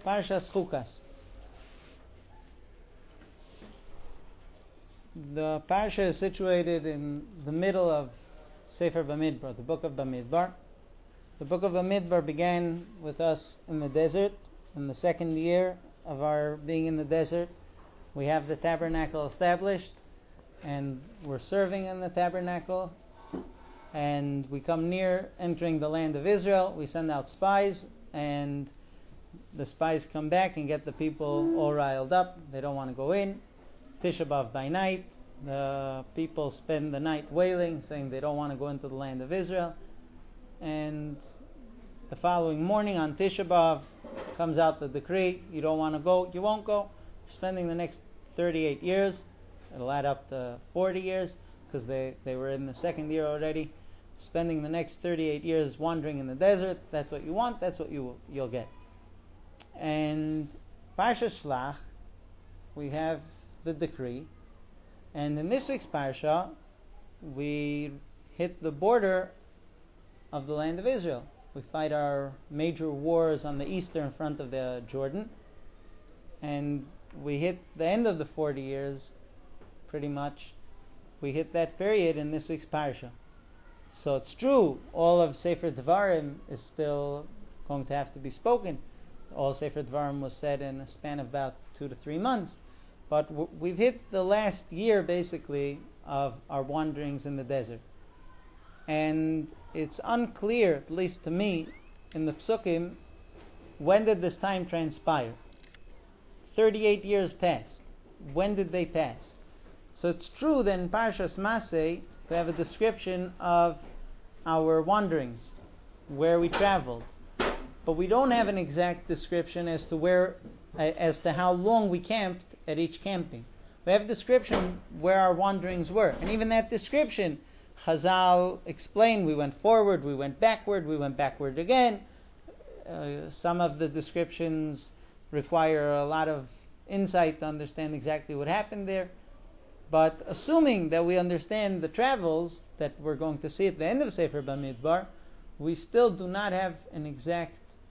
Parshas Chukas. The parsha is situated in the middle of Sefer Bamidbar, the book of Bamidbar. The book of Bamidbar began with us in the desert. In the second year of our being in the desert, we have the tabernacle established, and we're serving in the tabernacle, and we come near entering the land of Israel. We send out spies, and the spies come back and get the people all riled up. They don't want to go in. Tisha B'Av by night, the people spend the night wailing, saying they don't want to go into the land of Israel. And the following morning on Tisha B'Av comes out the decree: you don't want to go, you won't go. You're spending the next 38 years. It'll add up to 40 years because they were in the second year already. Spending the next 38 years wandering in the desert. That's what you want, that's what you'll get. And Parsha Shlach, we have the decree, and in this week's Parsha we hit the border of the land of Israel. We fight our major wars on the eastern front of the Jordan, and we hit the end of the 40 years, pretty much. We hit that period in this week's Parsha. So it's true, all of Sefer Devarim is still going to have to be spoken. All Sefer Devarim was said in a span of about 2 to 3 months. But we've hit the last year, basically, of our wanderings in the desert. And it's unclear, at least to me, in the Psukim, when did this time transpire? 38 years passed. When did they pass? So it's true that in Parshas Masei, we have a description of our wanderings, where we traveled. But we don't have an exact description as to how long we camped at each camping. We have a description where our wanderings were. And even that description, Chazal explained, we went forward, we went backward again. Some of the descriptions require a lot of insight to understand exactly what happened there. But assuming that we understand the travels that we're going to see at the end of Sefer Bamidbar, we still do not have an exact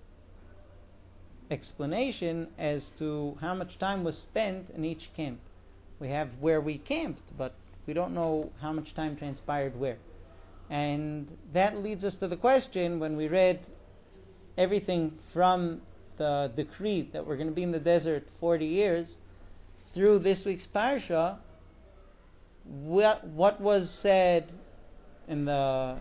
explanation as to how much time was spent in each camp. We have where we camped, but we don't know how much time transpired where. And that leads us to the question, when we read everything from the decree that we're going to be in the desert 40 years through this week's Parsha, what was said in the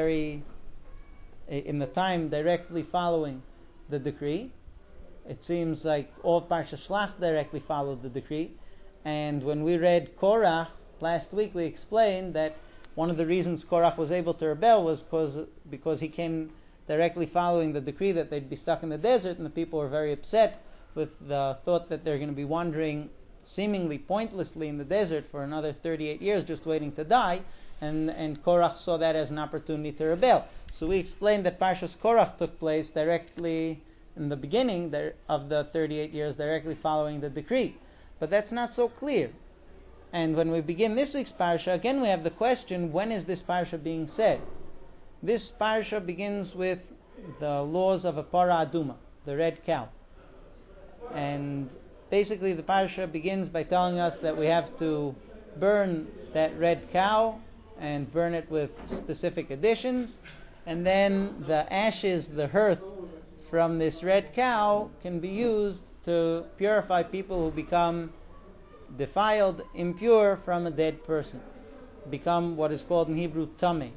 time directly following the decree. It seems like all of Parsha Shlach directly followed the decree. And when we read Korach last week, we explained that one of the reasons Korach was able to rebel was because he came directly following the decree that they'd be stuck in the desert, and the people were very upset with the thought that they're going to be wandering seemingly pointlessly in the desert for another 38 years just waiting to die, and Korach saw that as an opportunity to rebel. So we explained that Parshas Korach took place directly in the beginning of the 38 years, directly following the decree. But that's not so clear. And when we begin this week's Parsha, again we have the question, when is this Parsha being said? This Parsha begins with the laws of a Parah Aduma, the red cow. And basically the Parsha begins by telling us that we have to burn that red cow and burn it with specific additions, and then the ashes, the hearth from this red cow can be used to purify people who become defiled, impure from a dead person, become what is called in Hebrew tameh.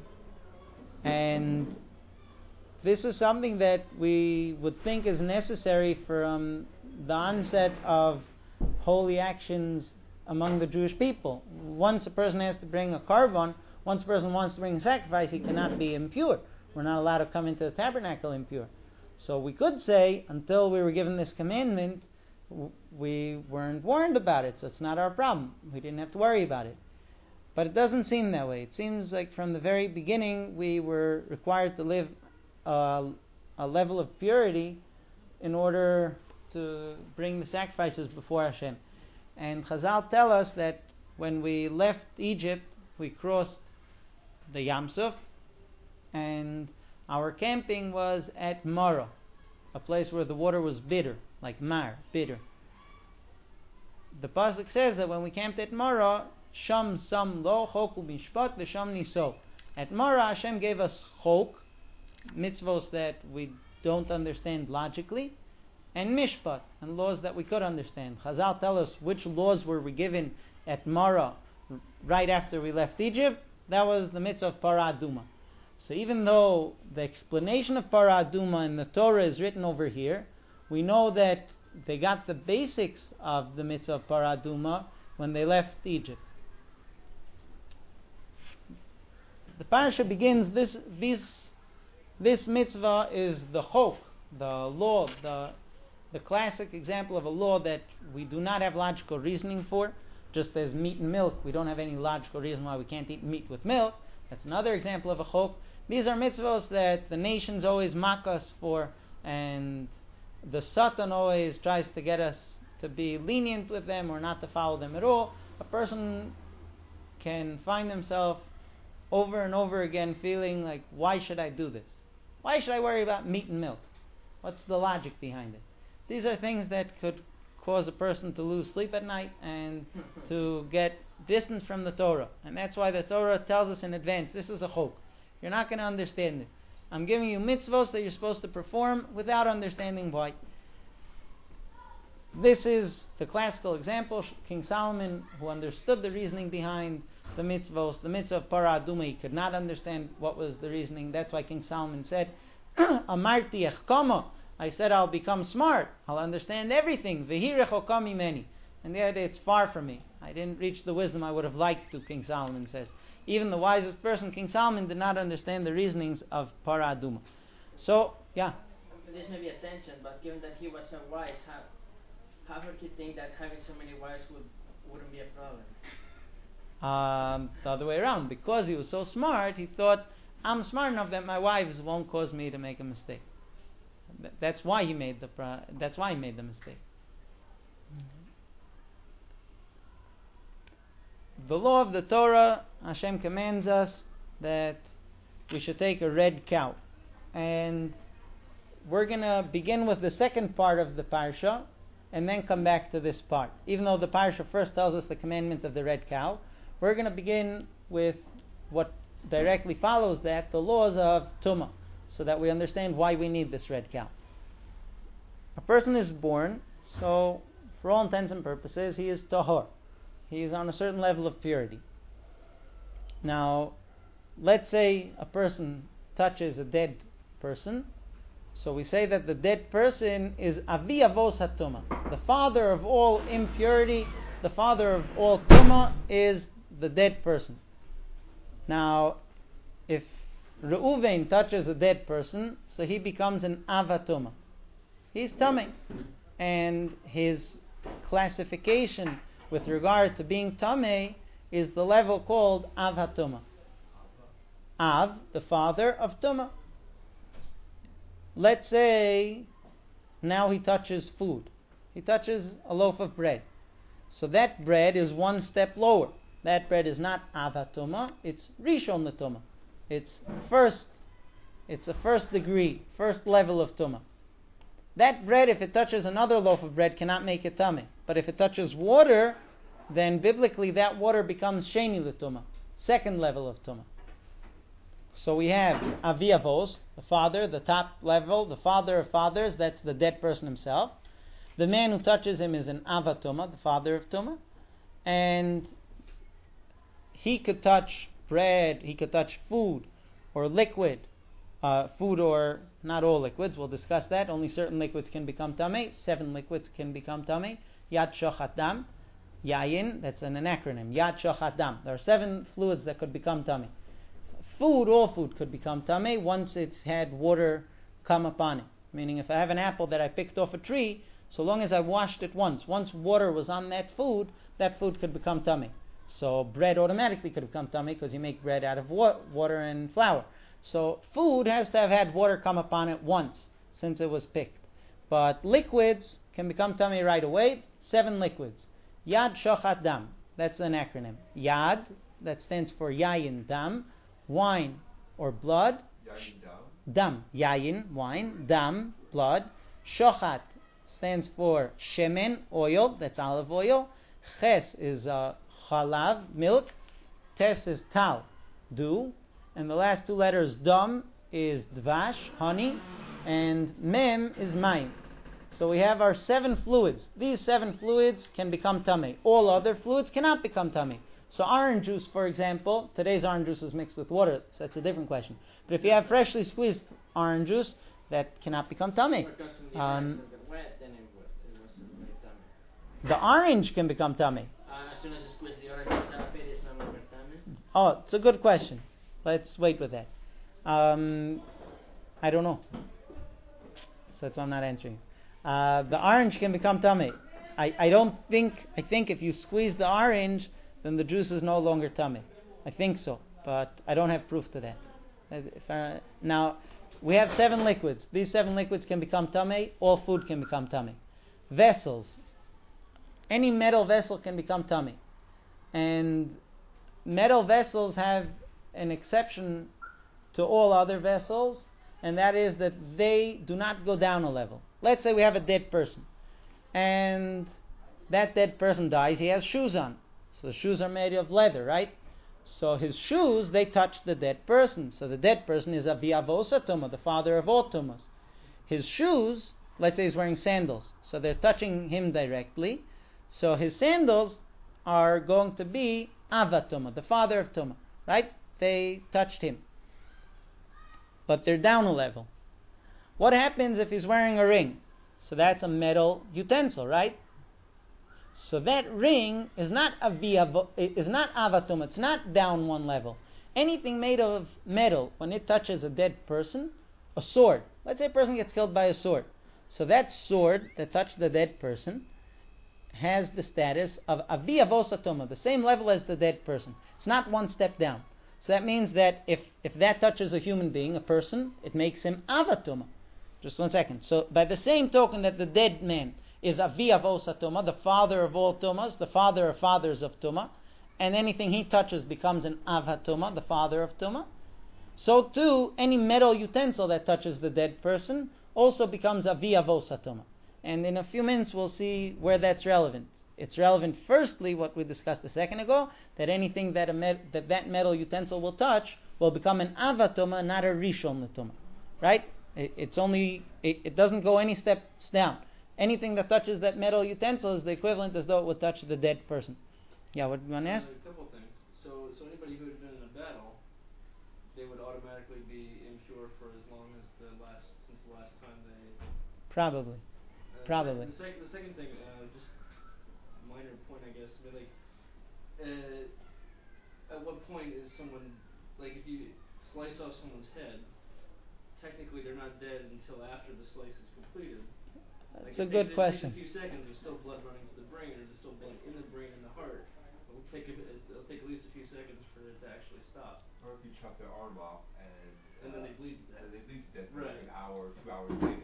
And this is something that we would think is necessary from the onset of holy actions among the Jewish people. Once a person has to bring a korban, once a person wants to bring a sacrifice, he cannot be impure. We're not allowed to come into the tabernacle impure. So we could say, until we were given this commandment, we weren't warned about it, so it's not our problem. We didn't have to worry about it. But it doesn't seem that way. It seems like from the very beginning we were required to live a level of purity in order to bring the sacrifices before Hashem. And Chazal tell us that when we left Egypt, we crossed the Yam Suf, and our camping was at Marah. a place where the water was bitter, like mar, bitter. The pasuk says that when we camped at Marah, Sham Sam Lo Chok Mishpat V'Sham Niso. At Marah, Hashem gave us chok, mitzvos that we don't understand logically, and mishpat, and laws that we could understand. Chazal tell us which laws were we given at Marah right after we left Egypt. That was the mitzvah of Parah Aduma. So even though the explanation of Parah Aduma in the Torah is written over here, we know that they got the basics of the mitzvah of Parah Aduma when they left Egypt. The parasha begins, this mitzvah is the chok, the law, the classic example of a law that we do not have logical reasoning for. Just as meat and milk, we don't have any logical reason why we can't eat meat with milk. That's another example of a chok. These are mitzvahs that the nations always mock us for, and the Satan always tries to get us to be lenient with them or not to follow them at all. A person can find himself over and over again feeling like, why should I do this? Why should I worry about meat and milk? What's the logic behind it? These are things that could cause a person to lose sleep at night and to get distance from the Torah. And that's why the Torah tells us in advance, this is a chok. You're not going to understand it. I'm giving you mitzvos that you're supposed to perform without understanding why. This is the classical example. King Solomon, who understood the reasoning behind the mitzvos, the mitzvah of Parah Aduma, he could not understand what was the reasoning. That's why King Solomon said, Amarti echkama, I said I'll become smart, I'll understand everything. Vehi rechokam mimeni, and yet it's far from me. I didn't reach the wisdom I would have liked to, King Solomon says. Even the wisest person, King Solomon, did not understand the reasonings of Parah Aduma. So, yeah. This may be a tension, but given that he was so wise, how could he think that having so many wives wouldn't be a problem? The other way around. Because he was so smart, he thought, I'm smart enough that my wives won't cause me to make a mistake. That's why he made the mistake. The law of the Torah, Hashem commands us that we should take a red cow. And we're going to begin with the second part of the parsha and then come back to this part. Even though the parsha first tells us the commandment of the red cow, we're going to begin with what directly follows that, the laws of Tumah, so that we understand why we need this red cow. A person is born, so for all intents and purposes, he is tahor. He is on a certain level of purity. Now, let's say a person touches a dead person, so we say that the dead person is avi avos hatuma. The father of all impurity, the father of all tuma is the dead person. Now, if Reuven touches a dead person, so he becomes an avatuma. He's tummy, and his classification with regard to being tamei is the level called Av HaTuma. Av, the father of Tuma. Let's say now he touches food. He touches a loaf of bread. So that bread is one step lower. That bread is not Av HaTuma, it's Rishon LeTuma. It's a first degree, first level of Tuma. That bread, if it touches another loaf of bread, cannot make it tummy. But if it touches water, then biblically that water becomes Sheni L'Tumah, second level of Tumah. So we have Avi Avos, the father, the top level, the father of fathers, that's the dead person himself. The man who touches him is an Avatuma, the father of Tumah. And he could touch bread, he could touch food or liquid. Food or not all liquids, we'll discuss that. Only certain liquids can become tamei. 7 liquids can become tamei. Yad shochat dam, yayin, that's an acronym. Yad shochat dam. There are 7 fluids that could become tamei. Food, all food could become tamei once it's had water come upon it. Meaning if I have an apple that I picked off a tree, so long as I washed it once water was on that food could become tamei. So bread automatically could become tamei because you make bread out of water and flour. So food has to have had water come upon it once since it was picked. But liquids can become tummy right away. 7 liquids. Yad shochat dam. That's an acronym. Yad, that stands for yayin dam, wine or blood. Yayin dam. Dam, yayin, wine. Dam, blood. Shochat stands for shemen, oil, that's olive oil. Ches is chalav, milk. Tes is tal, dew. And the last two letters, dam, is dvash, honey. And mem is mayim. So we have our 7 fluids. These 7 fluids can become tummy. All other fluids cannot become tummy. So orange juice, for example, today's orange juice is mixed with water, so that's a different question. But if you have freshly squeezed orange juice, that cannot become tummy. The orange can become tummy. As soon as you squeeze the orange juice out of it, it's no longer tummy? Oh, it's a good question. Let's wait with that. I don't know. So that's why I'm not answering. The orange can become tummy. I think if you squeeze the orange, then the juice is no longer tummy. I think so, but I don't have proof to that. Now, we have 7 liquids. These 7 liquids can become tummy. All food can become tummy. Vessels. Any metal vessel can become tummy. And metal vessels have an exception to all other vessels, and that is that they do not go down a level. Let's say we have a dead person, and that dead person dies. He has shoes on. So the shoes are made of leather, right? So his shoes, they touch the dead person. So the dead person is Avi Avosa Tumah, the father of all Tumas. His shoes, let's say he's wearing sandals, so they're touching him directly. So his sandals are going to be Ava Tumah, the father of Tumah, right? They touched him. But they're down a level. What happens if he's wearing a ring? So that's a metal utensil, right? So that ring is not avatum, it's not down one level. Anything made of metal, when it touches a dead person, a sword. Let's say a person gets killed by a sword. So that sword that touched the dead person has the status of avi avosatoma, the same level as the dead person. It's not one step down. So that means that if that touches a human being, a person, it makes him avatoma. Just 1 second. So by the same token that the dead man is Avi Avosa Tumah, the father of all Tumas, the father of fathers of Tumah, and anything he touches becomes an Ava Tumah, the father of Tumah. So too, any metal utensil that touches the dead person also becomes Avi Avosa Tumah. And in a few minutes we'll see where that's relevant. It's relevant, firstly, what we discussed a second ago, that anything that that metal utensil will touch will become an Ava Tumah, not a Rishon Tumah. Right? It doesn't go any steps down. Anything that touches that metal utensil is the equivalent as though it would touch the dead person. Yeah, what do you want to ask? A couple of things. So anybody who had been in a battle, they would automatically be impure for as long as since the last time they. Probably. The second thing, just a minor point, I guess. I mean, at what point is someone, if you slice off someone's head, technically they're not dead until after the slice is completed. That's a good question. It takes a few seconds. There's still blood running to the brain, or there's still blood in the brain and the heart. It'll take at least a few seconds for it to actually stop. Or if you chop their arm off and then they bleed to death. And they bleed to death for right. like an hour or 2 hours later.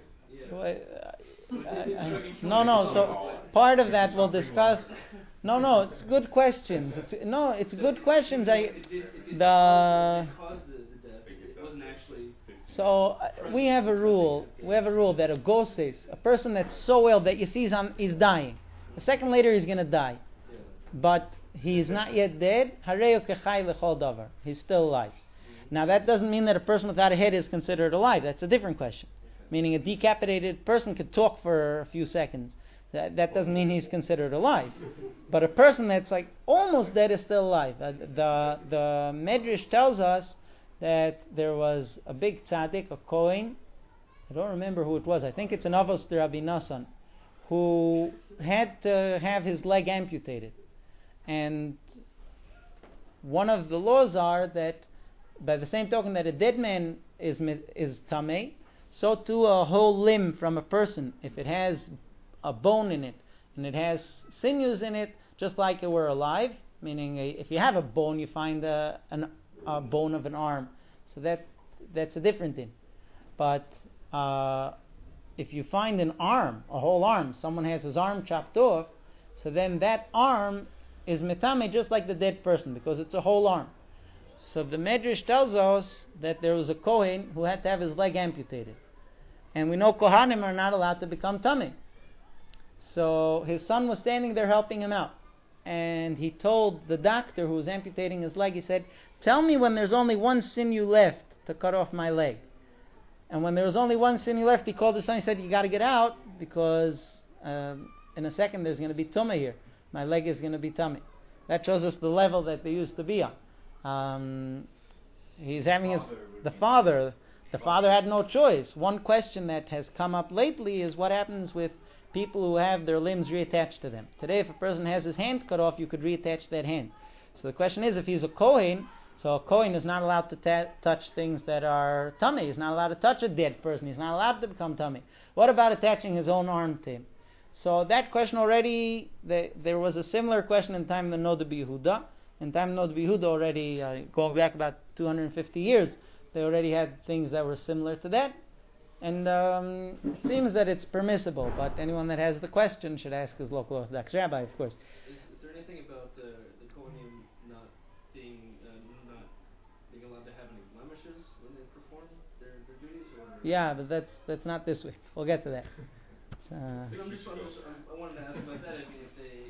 Yeah. So part of that we'll discuss. No, it's good questions. It's good questions. So we have a rule. That a ghosis, a person that's so ill that you see is dying. A second later he's going to die, but he is not yet dead. He's still alive. Now that doesn't mean that a person without a head is considered alive. That's a different question. Meaning a decapitated person could talk for a few seconds. That doesn't mean he's considered alive. But a person that's almost dead is still alive. The Medrash tells us that there was a big tzaddik, a Kohen, I don't remember who it was, I think it's an Avos de Rabbi Nassan, who had to have his leg amputated. And one of the laws are that by the same token that a dead man is tamei, so too a whole limb from a person, if it has a bone in it and it has sinews in it, just like it were alive, meaning if you have a bone, you find a bone of an arm, so that's a different thing. But if you find an arm, a whole arm, someone has his arm chopped off, so then that arm is metame just like the dead person because it's a whole arm. So the Medrash tells us that there was a Kohen who had to have his leg amputated. And we know Kohanim are not allowed to become tummy. So his son was standing there helping him out. And he told the doctor who was amputating his leg, he said, tell me when there's only one sinew left to cut off my leg. And when there was only one sinew left, he called his son, he said, you got to get out because in a second there's going to be tumah here. My leg is going to be tummy. That shows us the level that they used to be on. He's having the father had no choice. One question that has come up lately is what happens with people who have their limbs reattached to them. Today, if a person has his hand cut off, you could reattach that hand. So the question is, if he's a Kohen, so a Kohen is not allowed to touch things that are tummy. He's not allowed to touch a dead person. He's not allowed to become tummy. What about attaching his own arm to him? So that question already, there was a similar question in time of the Noda B'Yehuda. In time of Noda B'Yehuda already, going back about 250 years, they already had things that were similar to that. And it seems that it's permissible, but anyone that has the question should ask his local Orthodox rabbi, of course. Is there anything about the Kohanim not being allowed to have any blemishes when they perform their duties? Or? Yeah, but that's not this week. We'll get to that. I wanted to ask about that. I mean,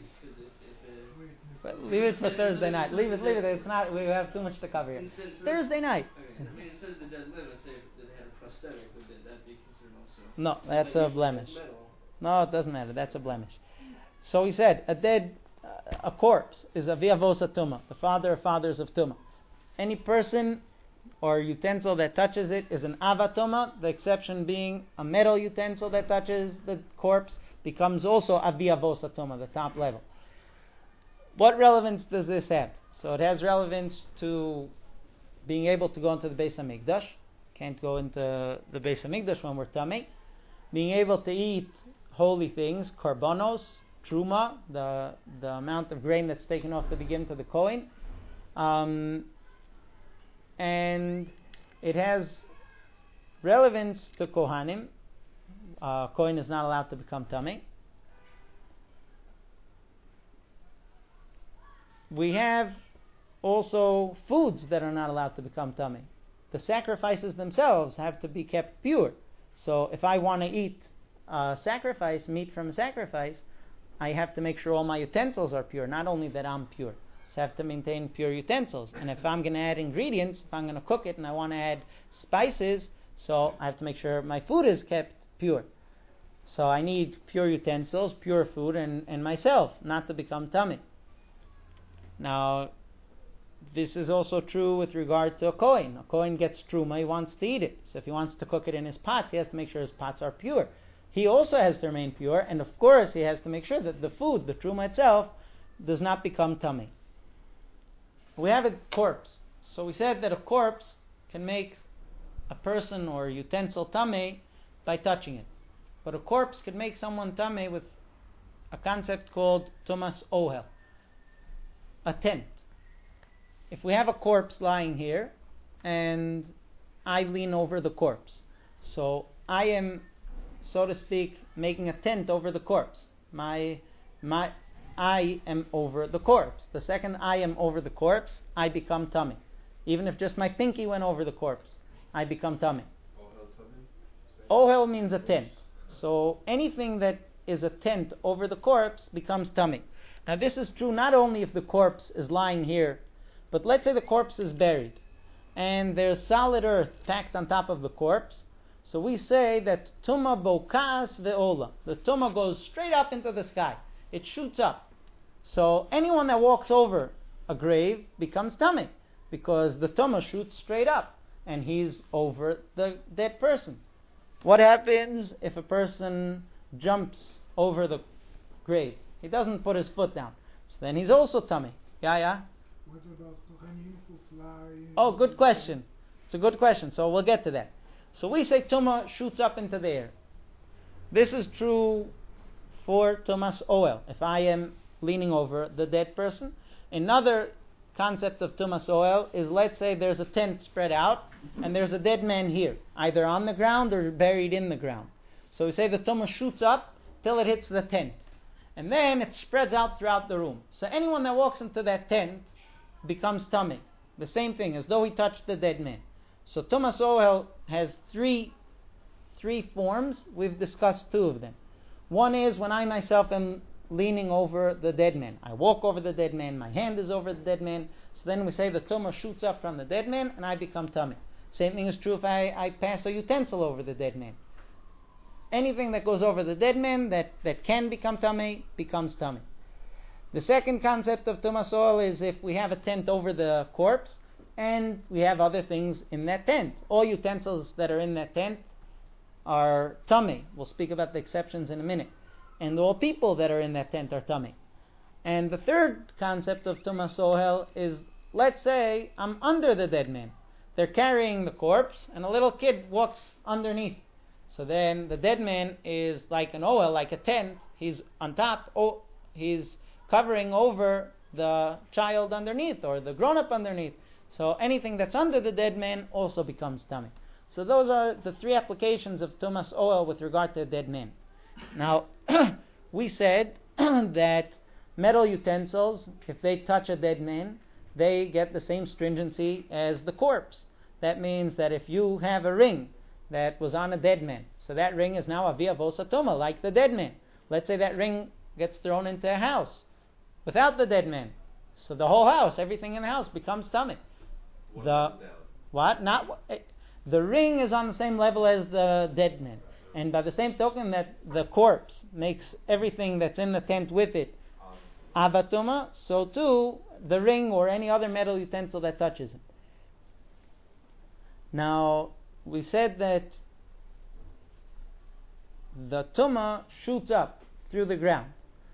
but leave it for Thursday night. Leave it. It's not. We have too much to cover here. Thursday night. Okay. I mean, instead of the dead limb, let's say that they had a prosthetic, would that be considered also? No, that's a blemish. No, it doesn't matter. That's a blemish. So he said, a corpse is a viavosa tuma, the father of fathers of tuma. Any person or utensil that touches it is an avatoma, the exception being a metal utensil that touches the corpse becomes also a viavosa tuma, the top level. What relevance does this have? So it has relevance to being able to go into the Beis HaMikdash. Can't go into the Beis HaMikdash when we're tummy. Being able to eat holy things, korbanos, truma, the amount of grain that's taken off to begin to the Kohen. And it has relevance to Kohanim. Kohen is not allowed to become tummy. We have also foods that are not allowed to become tummy. The sacrifices themselves have to be kept pure. So if I want to eat sacrifice, meat from a sacrifice, I have to make sure all my utensils are pure, not only that I'm pure. So I have to maintain pure utensils. And if I'm going to add ingredients, if I'm going to cook it and I want to add spices, so I have to make sure my food is kept pure. So I need pure utensils, pure food, and myself, not to become tummy. Now, this is also true with regard to a Kohen. A Kohen gets truma, he wants to eat it. So if he wants to cook it in his pots, he has to make sure his pots are pure. He also has to remain pure, and of course he has to make sure that the food, the truma itself, does not become tummy. We have a corpse. So we said that a corpse can make a person or a utensil tummy by touching it. But a corpse could make someone tummy with a concept called tumas ohel, a tent. If we have a corpse lying here and I lean over the corpse, so I am, so to speak, making a tent over the corpse. I am over the corpse. The second I am over the corpse, I become tummy. Even if just my pinky went over the corpse, I become tummy. Ohel means a tent. So anything that is a tent over the corpse becomes tummy. Now this is true not only if the corpse is lying here, but let's say the corpse is buried and there's solid earth packed on top of the corpse. So we say that tuma bokas ve'ola. The tuma goes straight up into the sky. It shoots up. So anyone that walks over a grave becomes tummy because the tuma shoots straight up and he's over the dead person. What happens if a person jumps over the grave? He doesn't put his foot down. So then he's also tummy. Yeah? What about Kohanim who fly? Oh, good question. It's a good question. So we'll get to that. So we say Tuma shoots up into the air. This is true for Tumas Ohel, if I am leaning over the dead person. Another concept of Tumas Ohel is, let's say there's a tent spread out and there's a dead man here, either on the ground or buried in the ground. So we say the Tuma shoots up till it hits the tent. And then it spreads out throughout the room. So anyone that walks into that tent becomes tummy. The same thing, as though he touched the dead man. So Tumas Ohel has three three forms. We've discussed two of them. One is when I myself am leaning over the dead man. I walk over the dead man, my hand is over the dead man, so then we say the tumah shoots up from the dead man and I become tummy. Same thing is true if I pass a utensil over the dead man. Anything that goes over the dead man that can become tummy becomes tummy. The second concept of tumas oil is if we have a tent over the corpse and we have other things in that tent. All utensils that are in that tent are tummy. We'll speak about the exceptions in a minute. And all people that are in that tent are tummy. And the third concept of tumas ohel is, let's say I'm under the dead man. They're carrying the corpse and a little kid walks underneath. So then the dead man is like an ohel, like a tent. He's on top, he's covering over the child underneath or the grown-up underneath. So anything that's under the dead man also becomes tummy. So those are the three applications of tumas ohel with regard to a dead man. Now, we said that metal utensils, if they touch a dead man, they get the same stringency as the corpse. That means that if you have a ring that was on a dead man, so that ring is now a via vosa tuma, like the dead man. Let's say that ring gets thrown into a house without the dead man. So the whole house, everything in the house becomes tummy. The ring is on the same level as the dead man. And by the same token that the corpse makes everything that's in the tent with it avatuma, so too the ring or any other metal utensil that touches it. Now, we said that the tuma shoots up through the ground.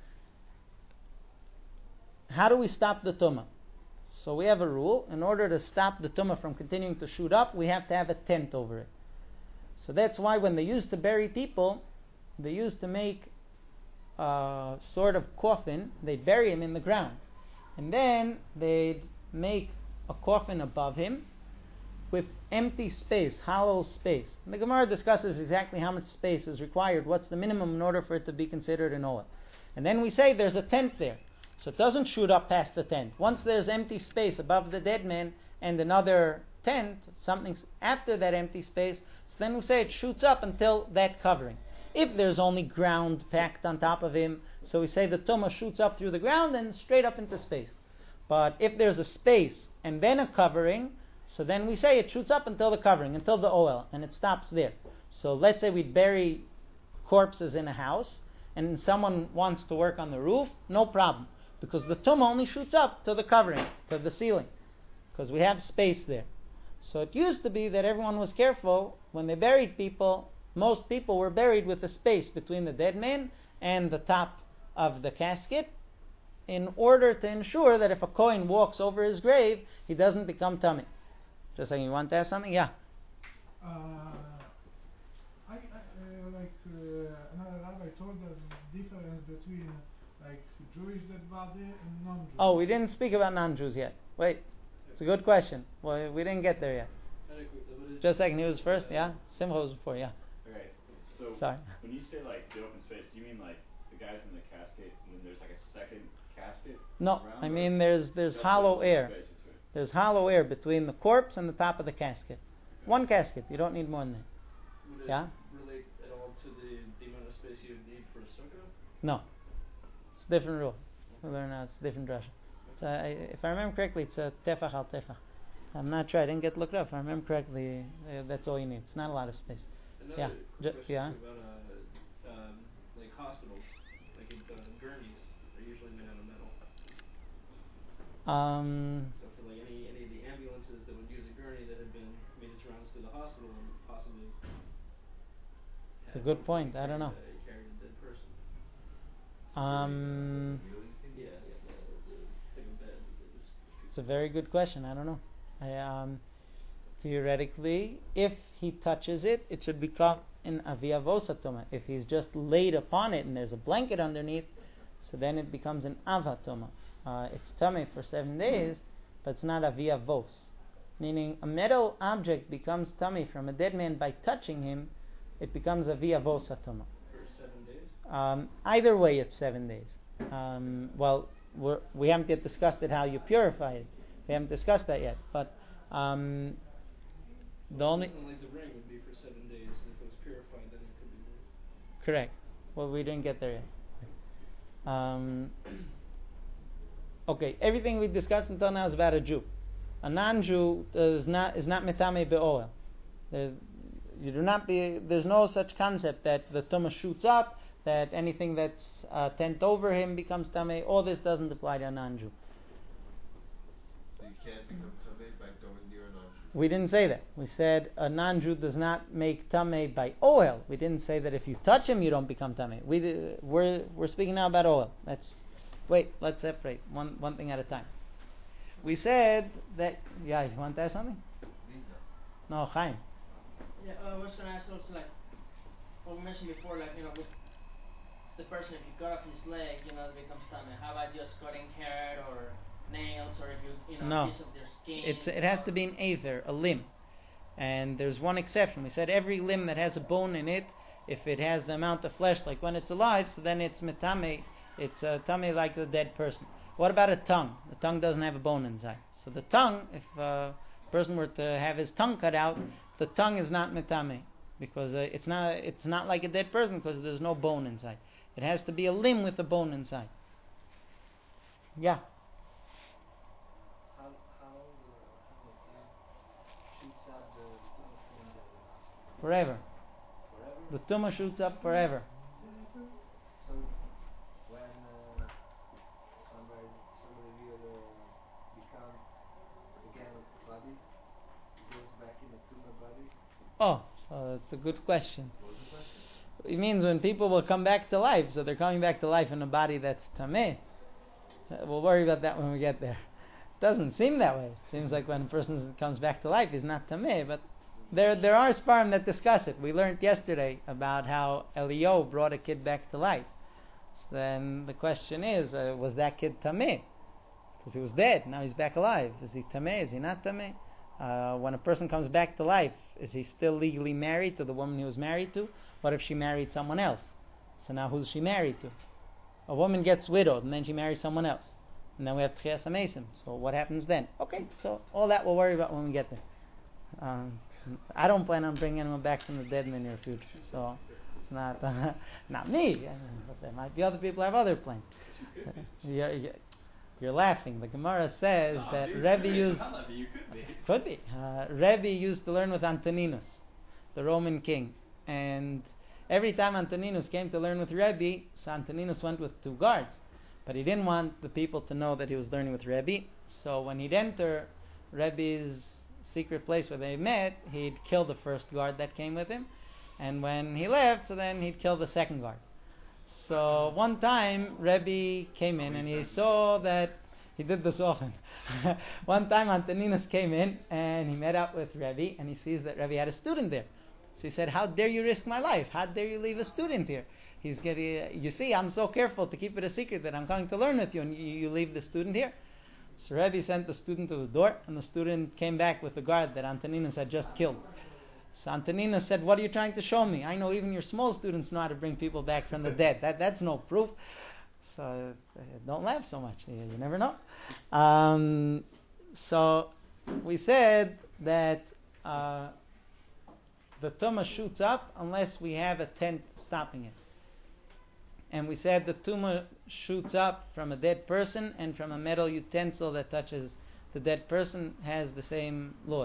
How do we stop the tuma? So we have a rule. In order to stop the tuma from continuing to shoot up, we have to have a tent over it. So that's why when they used to bury people, they used to make a sort of coffin. They'd bury him in the ground. And then they'd make a coffin above him with empty space, hollow space. And the Gemara discusses exactly how much space is required, what's the minimum in order for it to be considered an oil. And then we say there's a tent there. So it doesn't shoot up past the tent. Once there's empty space above the dead man and another tent, something after that empty space, so then we say it shoots up until that covering. If there's only ground packed on top of him, so we say the tuma shoots up through the ground and straight up into space. But if there's a space and then a covering, so then we say it shoots up until the covering, until the oil, and it stops there. So let's say we bury corpses in a house, and someone wants to work on the roof, no problem. Because the tuma only shoots up to the covering, to the ceiling. Because we have space there. So it used to be that everyone was careful when they buried people. Most people were buried with a space between the dead man and the top of the casket, in order to ensure that if a Kohen walks over his grave, he doesn't become tummy. Just saying, you want to ask something? Yeah. Another rabbi told us the difference between Jewish dead body and non-Jewish. Oh, we didn't speak about non-Jews yet. Wait, it's a good question. Well, we didn't get there yet. Just a second, he was first, yeah? Simcha was before, yeah. Okay, so Sorry. When you say the open space, do you mean the guys in the casket and then there's a second casket? No, I mean there's hollow air. There's hollow air between the corpse and the top of the casket. Okay. One casket, you don't need more than that. Would it relate at all to the amount of space you would need for a sukkah? No. It's a different rule. We'll learn now, it's a different drasha. So if I remember correctly, it's a tefach al tefach. I'm not sure, I didn't get looked up. If I remember correctly, that's all you need. It's not a lot of space. Another question about hospitals, gurneys are usually made out of metal. So for any of the ambulances that would use a gurney that had made its rounds through the hospital and possibly it's a good point. I don't know. Carried a dead person. It's a very good question. I don't know. Theoretically, if he touches it, it should become an aviavosa tuma. If he's just laid upon it and there's a blanket underneath, so then it becomes an avatoma. It's tummy for 7 days, but it's not aviavos. Meaning, a metal object becomes tummy from a dead man by touching him, it becomes aviavosa tuma. For 7 days? Either way, it's 7 days. We haven't yet discussed it, how you purify it. We haven't discussed that yet. But the only... Something like the ring would be for 7 days, and if it was purified, then it could be used. Correct. Well, we didn't get there yet. Okay, everything we discussed until now is about a Jew. A non-Jew is not metame be'oel. There's no such concept that the tumah shoots up, that anything that's tent over him becomes tameh. All this doesn't apply to a non-Jew. So you can't become tamei by going near a non-Jew. We didn't say that. We said a non-Jew does not make tameh by oil. We didn't say that if you touch him, you don't become tameh. We're speaking now about oil. Let's separate one thing at a time. We said that. Yeah, you want to add something? No, Chaim. Yeah, I was going to ask also, like, what we mentioned before, like, with the person, if you cut off his leg, it becomes tameh. How about just cutting hair or nails, or if you, No. a piece of their skin? It has to be an aether, a limb. And there's one exception. We said every limb that has a bone in it, if it has the amount of flesh like when it's alive, so then it's metame. It's tameh like the dead person. What about a tongue? The tongue doesn't have a bone inside. So the tongue, if a person were to have his tongue cut out, the tongue is not metame, because it's not like a dead person, because there's no bone inside. It has to be a limb with a bone inside. Yeah. How shoots up the tumor from Forever. forever? The tumor shoots up forever. So when somebody will become again body, it goes back in the tumor body. Oh, so that's a good question. What was the question? It means when people will come back to life, so they're coming back to life in a body that's tameh. We'll worry about that when we get there. It doesn't seem that way. It seems like when a person comes back to life, he's not tameh. But there are sparrim that discuss it. We learned yesterday about how Eliyahu brought a kid back to life. So then the question is, was that kid tameh? Because he was dead, now he's back alive. Is he tameh? Is he not tameh? When a person comes back to life, is he still legally married to the woman he was married to? What if she married someone else? So now who's she married to? A woman gets widowed and then she marries someone else. And then we have Tchias HaMesim. So what happens then? Okay, so all that we'll worry about when we get there. I don't plan on bringing anyone back from the dead in the near future. So it's not me. But there might be other people who have other plans. You're laughing. The Gemara says that Rebbe used... Could be. Rebbe used to learn with Antoninus, the Roman king. And every time Antoninus came to learn with Rebbe, so Antoninus went with 2 guards. But he didn't want the people to know that he was learning with Rebbe. So when he'd enter Rebbe's secret place where they met, he'd kill the first guard that came with him. And when he left, so then he'd kill the second guard. So one time Rebbe came in and he saw that he did this often. One time Antoninus came in and he met up with Rebbe and he sees that Rebbe had a student there. So he said, "How dare you risk my life? How dare you leave a student here? You see, I'm so careful to keep it a secret that I'm coming to learn with you, and you leave the student here." So Rebbe sent the student to the door, and the student came back with the guard that Antoninus had just killed. So Antoninus said, "What are you trying to show me? I know even your small students know how to bring people back from the dead. That's no proof." So don't laugh so much. You never know. So we said that the tumah shoots up unless we have a tent stopping it. And we said the tumah shoots up from a dead person, and from a metal utensil that touches the dead person has the same laws.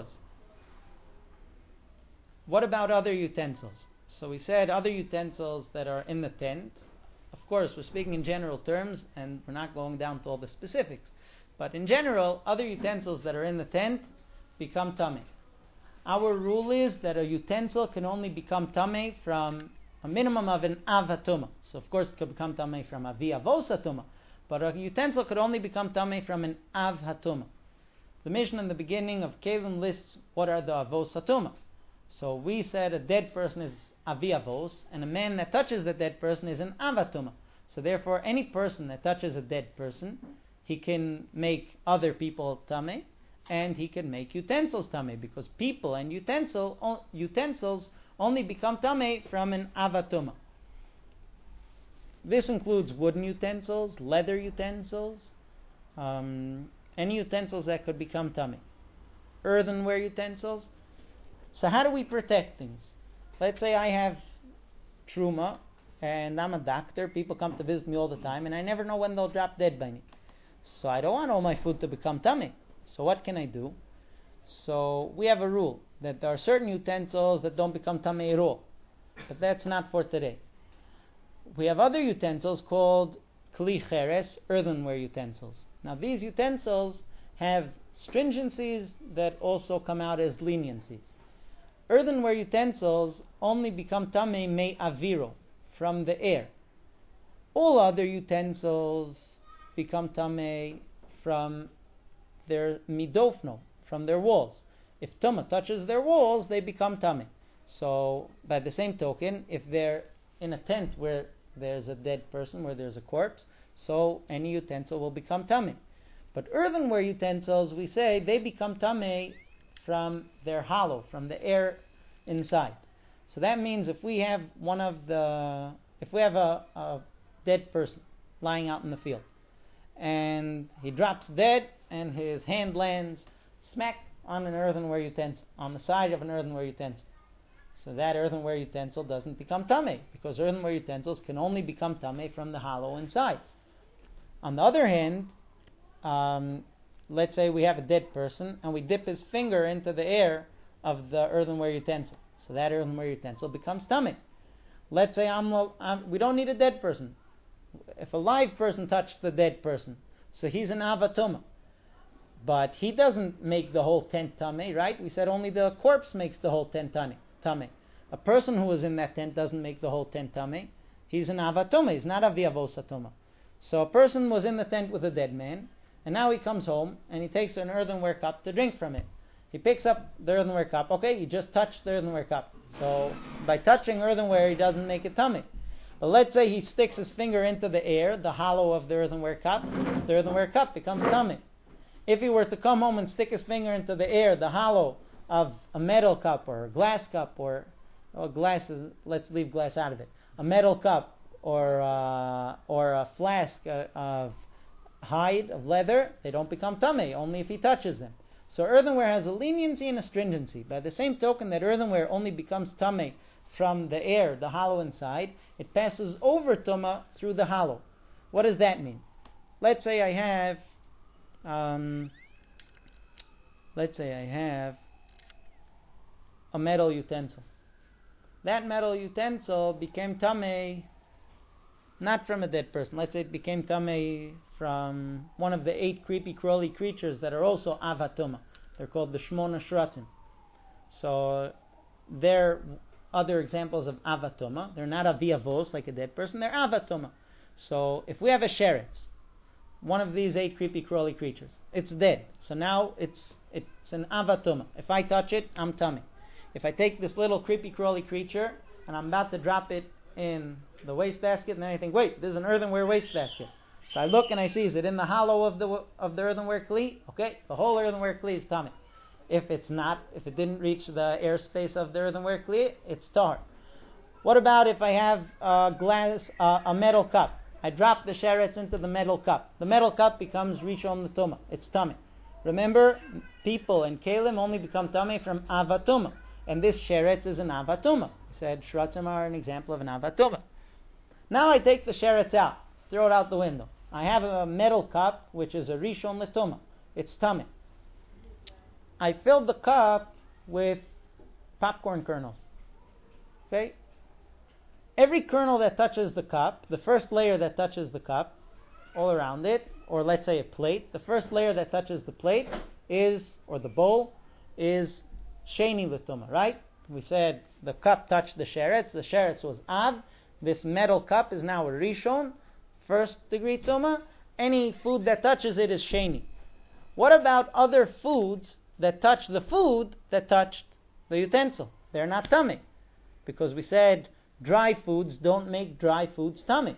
What about other utensils? So we said other utensils that are in the tent. Of course, we're speaking in general terms, and we're not going down to all the specifics. But in general, other utensils that are in the tent become tameh. Our rule is that a utensil can only become tameh from a minimum of an av hatumah. So of course it could become tameh from avi avos hatumah, but a utensil could only become tameh from an av hatumah. The Mishnah in the beginning of Kelim lists what are the avos hatumah. So we said a dead person is avi avos, and a man that touches the dead person is an av hatumah. So therefore, any person that touches a dead person, he can make other people tameh, and he can make utensils tameh, because people and utensils only become tameh from an avatuma. This includes wooden utensils, leather utensils, any utensils that could become tameh. Earthenware utensils. So how do we protect things? Let's say I have truma, and I'm a doctor. People come to visit me all the time, and I never know when they'll drop dead by me. So I don't want all my food to become tummy. So what can I do? So we have a rule that there are certain utensils that don't become tummy at all. But that's not for today. We have other utensils called kli cheres, earthenware utensils. Now these utensils have stringencies that also come out as leniencies. Earthenware utensils only become tummy me aviro, from the air. All other utensils become tummy from their midofno, from their walls. If tuma touches their walls, they become tummy. So, by the same token, if they're in a tent where there's a dead person, where there's a corpse, so any utensil will become tummy. But earthenware utensils, we say, they become tummy from their hollow, from the air inside. So that means if we have a dead person lying out in the field, and he drops dead, and his hand lands smack on an earthenware utensil, on the side of an earthenware utensil. So that earthenware utensil doesn't become tummy, because earthenware utensils can only become tummy from the hollow inside. On the other hand, let's say we have a dead person, and we dip his finger into the air of the earthenware utensil. So that earthenware utensil becomes tummy. Let's say we don't need a dead person. If a live person touched the dead person, so he's an avatuma. But he doesn't make the whole tent tummy, right? We said only the corpse makes the whole tent tummy. A person who was in that tent doesn't make the whole tent tummy. He's an avatuma. He's not a viavosatuma. So a person was in the tent with a dead man, and now he comes home and he takes an earthenware cup to drink from it. He picks up the earthenware cup. Okay, he just touched the earthenware cup. So by touching earthenware, he doesn't make it tummy. But let's say he sticks his finger into the air, the hollow of the earthenware cup becomes tummy. If he were to come home and stick his finger into the air, the hollow of a metal cup or a glass cup or glass, let's leave glass out of it, a metal cup or a flask of hide, of leather, they don't become tummy, only if he touches them. So earthenware has a leniency and a stringency. By the same token that earthenware only becomes tummy from the air, the hollow inside, it passes over tuma through the hollow. What does that mean? Let's say I have a metal utensil. That metal utensil became tummy not from a dead person. Let's say it became tummy from one of the 8 creepy crawly creatures that are also avatuma. They're called the Shmona Shratim. So they're other examples of avatuma. They're not aviavos like a dead person. They're avatuma. So if we have a sheretz, one of these 8 creepy crawly creatures, it's dead. So now it's an avatuma. If I touch it, I'm tummy. If I take this little creepy crawly creature and I'm about to drop it in the wastebasket, and then I think, wait, there's an earthenware wastebasket. So I look and I see, is it in the hollow of the earthenware kli? Okay, the whole earthenware kli is tummy. If it's not, if it didn't reach the airspace of the earthenware kli, it's tar. What about if I have a metal cup? I drop the sheretz into the metal cup. The metal cup becomes rishon l'tuma. It's tummy. Remember, people and kalim only become tummy from avatuma. And this sheretz is an avatuma. We said shratzim are an example of an avatuma. Now I take the sheretz out, throw it out the window. I have a metal cup, which is a rishon l'tuma. It's tummy. I filled the cup with popcorn kernels. Okay? Every kernel that touches the cup, the first layer that touches the cup, all around it, or let's say a plate, the first layer that touches the plate or the bowl, is sheni l'tuma, right? We said the cup touched the sheretz was av, this metal cup is now a rishon, first degree tuma, any food that touches it is sheni. What about other foods that touch the food that touched the utensil? They're not tummy, because we said dry foods don't make dry foods tummy.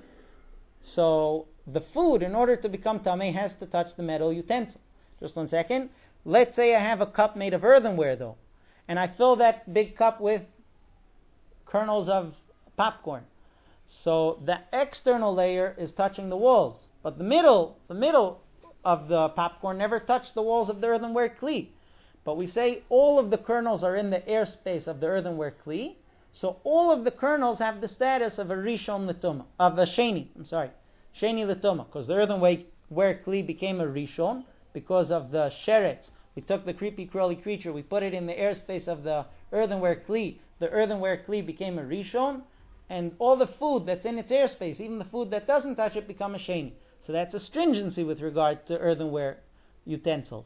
So the food, in order to become tummy, has to touch the metal utensil. Just 1 second. Let's say I have a cup made of earthenware, though, and I fill that big cup with kernels of popcorn. So the external layer is touching the walls, but the middle of the popcorn never touched the walls of the earthenware kli. But we say all of the kernels are in the airspace of the earthenware kli, So all of the kernels have the status of a rishon l'tuma, of a sheni l'tuma, because the earthenware kli became a rishon because of the sheretz. We took the creepy crawly creature, we put it in the airspace of the earthenware kli. The earthenware kli became a rishon, and all the food that's in its airspace, even the food that doesn't touch it, become a sheni. So that's a stringency with regard to earthenware utensils.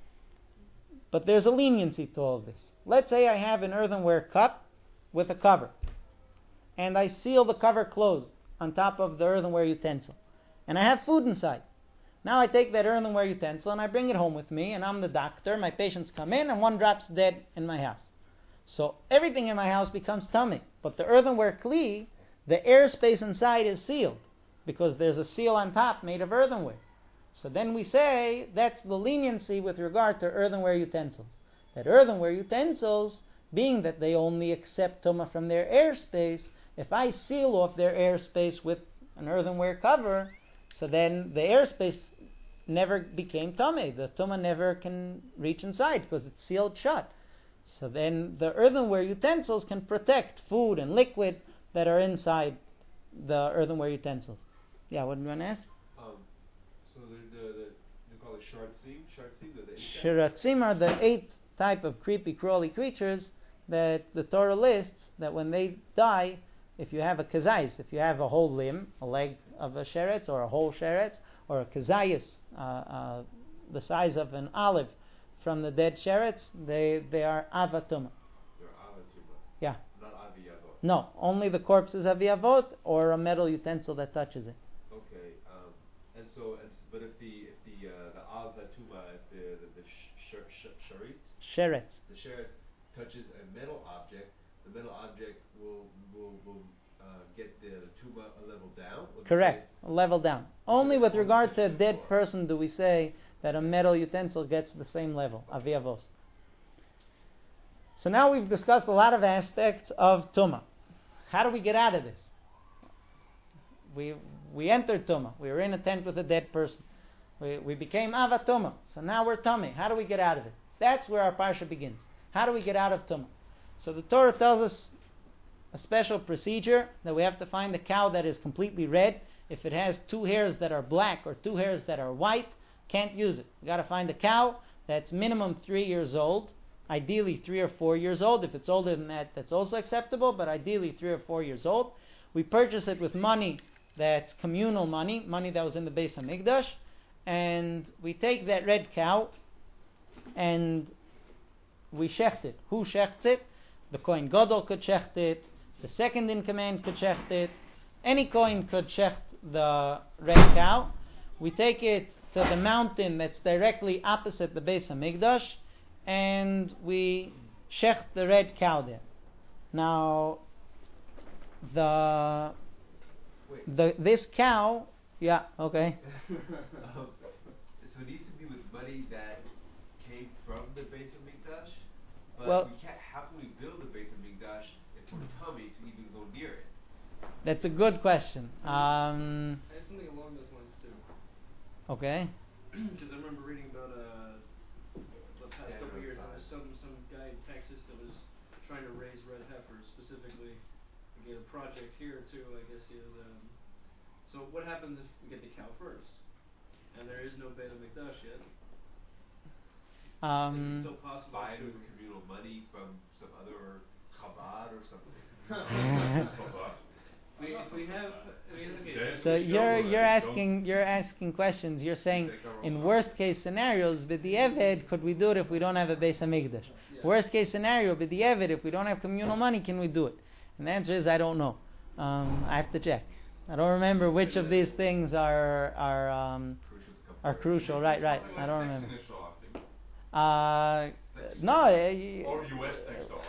But there's a leniency to all of this. Let's say I have an earthenware cup with a cover, and I seal the cover closed on top of the earthenware utensil, and I have food inside. Now I take that earthenware utensil and I bring it home with me, and I'm the doctor. My patients come in, and one drops dead in my house. So everything in my house becomes tummy, but the earthenware kli, the airspace inside is sealed because there's a seal on top made of earthenware. So then we say that's the leniency with regard to earthenware utensils. That earthenware utensils, being that they only accept tumah from their airspace, if I seal off their airspace with an earthenware cover, so then the airspace never became tumah. The tumah never can reach inside because it's sealed shut. So then the earthenware utensils can protect food and liquid that are inside the earthenware utensils. Yeah, what do you want to ask? So they call it shartzim, the eight Shiratzim are the 8 type of creepy crawly creatures that the Torah lists, that when they die, if you have a kazayis, if you have a whole limb, a leg of a sheretz, or a whole sheretz, or a kazayis, the size of an olive from the dead sheretz, they are avatuma. They're avatuma. Yeah. Not aviyavot. No, only the corpses of aviyavot or a metal utensil that touches it. Okay. But if the avatuma, if the Sheretz. The sheretz touches a metal object, the metal object will get the tuma a level down? Correct, a level down. Only with regard to a dead person do we say that a metal utensil gets the same level, aviyavos. So now we've discussed a lot of aspects of tuma. How do we get out of this? We entered tuma. We were in a tent with a dead person. We became avatuma. So now we're tummy. How do we get out of it? That's where our parsha begins. How do we get out of tumah? So the Torah tells us a special procedure that we have to find a cow that is completely red. If it has 2 hairs that are black or 2 hairs that are white, can't use it. We got to find a cow that's minimum 3 years old, ideally 3 or 4 years old. If it's older than that, that's also acceptable, but ideally 3 or 4 years old. We purchase it with money that's communal money that was in the Beis HaMikdash, and we take that red cow and we shecht it. Who shechts it? The Kohen Gadol could shecht it. The second in command could shecht it. Any Kohen could shecht the red cow. We take it to the mountain that's directly opposite the Beis HaMikdash, and we shecht the red cow there. Now, this cow, yeah, okay. So it needs to be with money that came from the Beis HaMikdash, but well, how can we build the Beis HaMikdash if we're tummy to even go near it? That's a good question. I had something along those lines too. Okay. Because I remember reading about the past couple of years, there was some guy in Texas that was trying to raise red heifers specifically. He had a project here too. I guess he was. So what happens if we get the cow first, and there is no Beit HaMikdash yet? Is it still possible buy it to with communal money from some other Chabad or something? If we have, So you're asking questions. You're saying in worst case scenarios, b'di'evid, could we do it if we don't have a Beis HaMikdash? Yeah. Worst case scenario, b'di'evid, if we don't have communal money, can we do it? And the answer is I don't know. I have to check. I don't remember which of these things are crucial. Right. I don't remember. No. Or US tax dollars.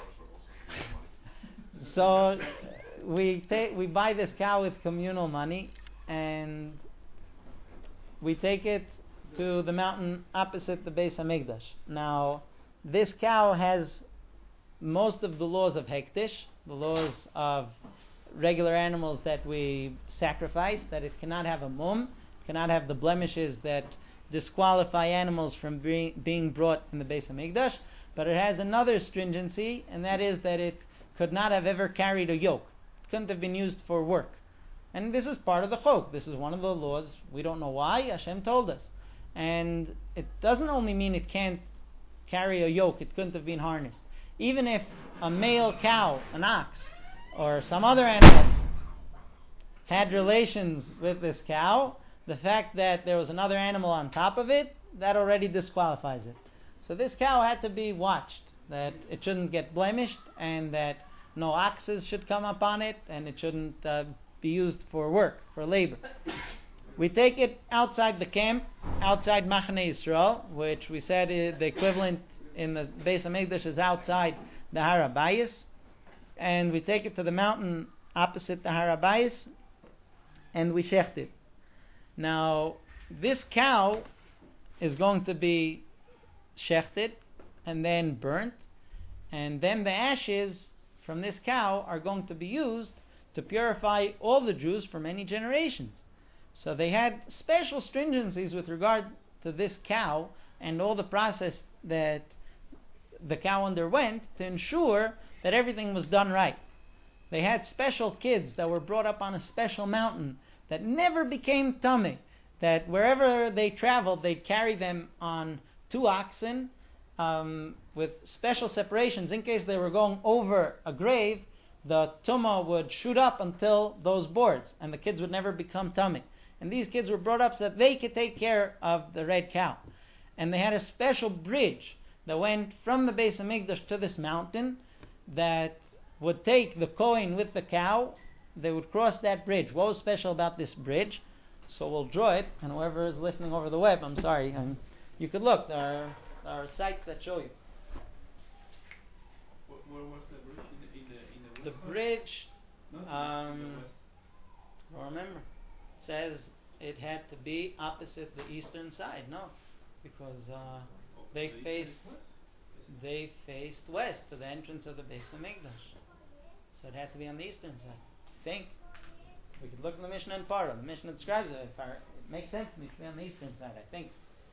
So we buy this cow with communal money, and we take it to the mountain opposite the Beis HaMikdash. Now, this cow has most of the laws of Hektish, the laws of regular animals that we sacrifice, that it cannot have a mum, cannot have the blemishes that disqualify animals from being brought in the Beis HaMikdash, but it has another stringency, and that is that it could not have ever carried a yoke. It couldn't have been used for work. And this is part of the chok. This is one of the laws. We don't know why. Hashem told us. And it doesn't only mean it can't carry a yoke. It couldn't have been harnessed. Even if a male cow, an ox, or some other animal had relations with this cow, the fact that there was another animal on top of it, that already disqualifies it. So this cow had to be watched, that it shouldn't get blemished, and that no oxes should come upon it, and it shouldn't be used for work, for labor. We take it outside the camp, outside Machane Yisrael, which we said is the equivalent in the Beis HaMikdash is outside the Har HaBayis, and we take it to the mountain opposite the Har HaBayis, and we shecht it. Now, this cow is going to be shechted and then burnt, and then the ashes from this cow are going to be used to purify all the Jews for many generations. So they had special stringencies with regard to this cow and all the process that the cow underwent to ensure that everything was done right. They had special kids that were brought up on a special mountain that never became tummy, that wherever they traveled, they'd carry them on 2 oxen with special separations. In case they were going over a grave, the tumah would shoot up until those boards, and the kids would never become tummy. And these kids were brought up so that they could take care of the red cow. And they had a special bridge that went from the Beis HaMikdash to this mountain that would take the Kohen with the cow. They would cross that bridge. What was special about this bridge? So we'll draw it, and whoever is listening over the web, I'm sorry, you could look. There are sites that show you. What's that bridge? In the The west bridge, side? No, I in the west. don't remember. It says it had to be opposite the eastern side. No, because they faced west to the entrance of the Beis HaMikdash. So it had to be on the eastern side. I think. We could look in the Mishnah and Parah. The Mishnah describes it. It makes sense to me to be on the eastern side, I think.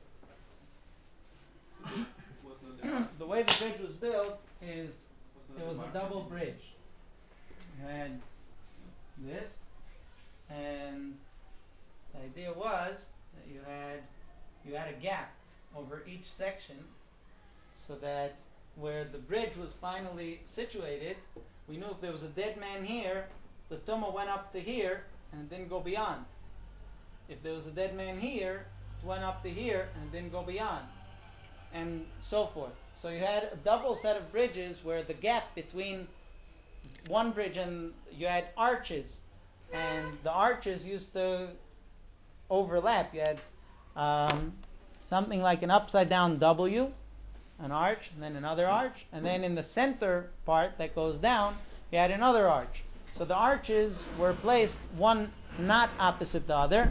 The way the bridge was built is it was a double bridge. You had this, and the idea was that you had a gap over each section, so that where the bridge was finally situated, we knew if there was a dead man here, the tumah went up to here and it didn't go beyond. If there was a dead man here, it went up to here and it didn't go beyond, and so forth. So you had a double set of bridges where the gap between one bridge and you had arches, and the arches used to overlap. You had something like an upside down W, an arch, and then another arch, and then in the center part that goes down, you had another arch. So the arches were placed one not opposite the other,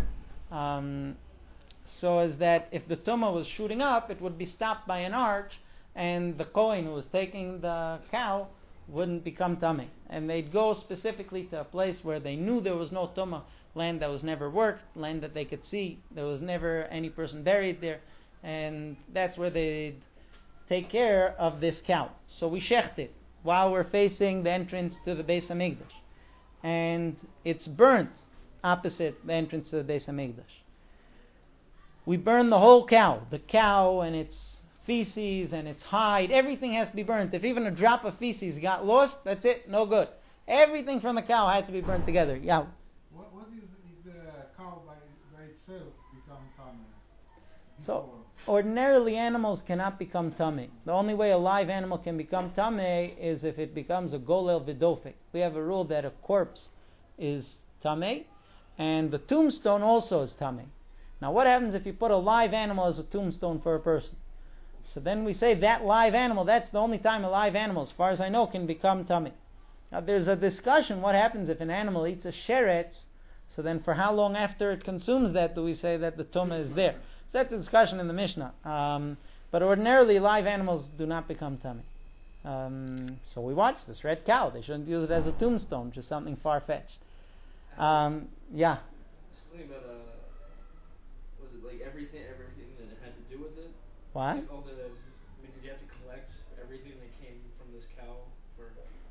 so as that if the tumah was shooting up, it would be stopped by an arch, and the Kohen who was taking the cow wouldn't become tummy. And they'd go specifically to a place where they knew there was no tumah, land that was never worked, land that they could see. There was never any person buried there, and that's where they'd take care of this cow. So we shecht it while we're facing the entrance to the Beis HaMikdash, and it's burnt opposite the entrance to the Beis HaMikdash. We burn the whole cow, and its feces and its hide. Everything has to be burnt. If even a drop of feces got lost, that's it, no good. Everything from the cow had to be burnt together. Yeah. What is if the cow by itself become tummy? So ordinarily animals cannot become tummy. The only way a live animal can become tummy is if it becomes a golel vidofik. We have a rule that a corpse is tummy, and the tombstone also is tummy. Now what happens if you put a live animal as a tombstone for a person? So then we say that live animal, that's the only time a live animal, as far as I know, can become tummy. Now there's a discussion, what happens if an animal eats a sheretz, so then for how long after it consumes that do we say that the tumah is there? So that's a discussion in the Mishnah. But ordinarily live animals do not become tummy. So we watch this red cow. They shouldn't use it as a tombstone, just something far-fetched. Yeah. Something about was it like everything that it had to do with it? What? Like did you have to collect everything that came from this cow for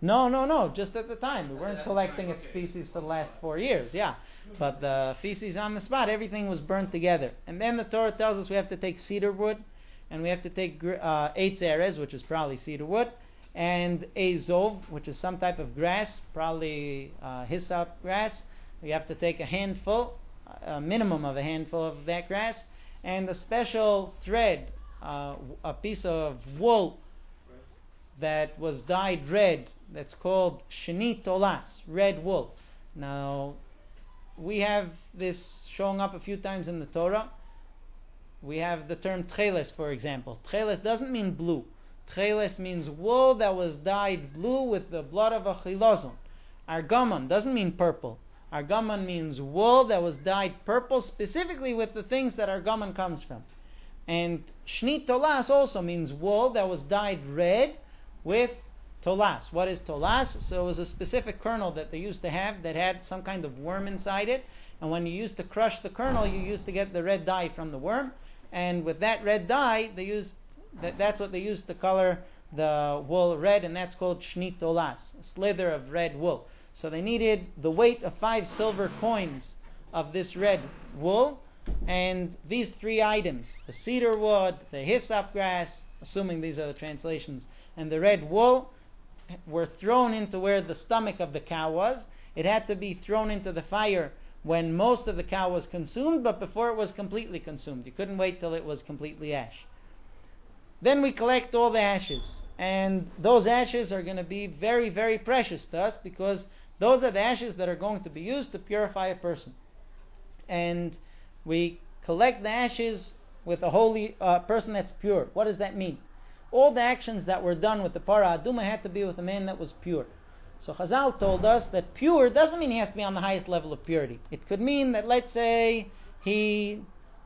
No. Just at the time. We At weren't the collecting time, its okay. feces for the On the last spot. 4 years. Yeah. But the feces on the spot, everything was burnt together. And then the Torah tells us we have to take cedar wood, and we have to take eitz erez, which is probably cedar wood, and azov, which is some type of grass, probably hyssop grass. We have to take a handful, a minimum of a handful of that grass, and a special thread, a piece of wool that was dyed red, that's called sheni tolas, red wool. Now, we have this showing up a few times in the Torah. We have the term tcheles, for example. Tcheles doesn't mean blue. Tcheles means wool that was dyed blue with the blood of a chilazon. Argamon doesn't mean purple. Argamon means wool that was dyed purple, specifically with the things that argamon comes from. And shni tolas also means wool that was dyed red with tolas. What is tolas? So it was a specific kernel that they used to have that had some kind of worm inside it. And when you used to crush the kernel, you used to get the red dye from the worm. And with that red dye, that's what they used to color the wool red, and that's called shni tolas, a slither of red wool. So they needed the weight of 5 silver coins of this red wool, and these 3 items, the cedar wood, the hyssop grass, assuming these are the translations, and the red wool, were thrown into where the stomach of the cow was. It had to be thrown into the fire when most of the cow was consumed, but before it was completely consumed. You couldn't wait till it was completely ash. Then we collect all the ashes, and those ashes are going to be very, very precious to us, because those are the ashes that are going to be used to purify a person. And we collect the ashes with a holy person that's pure. What does that mean? All the actions that were done with the Para Aduma had to be with a man that was pure. So Chazal told us that pure doesn't mean he has to be on the highest level of purity. It could mean that, let's say he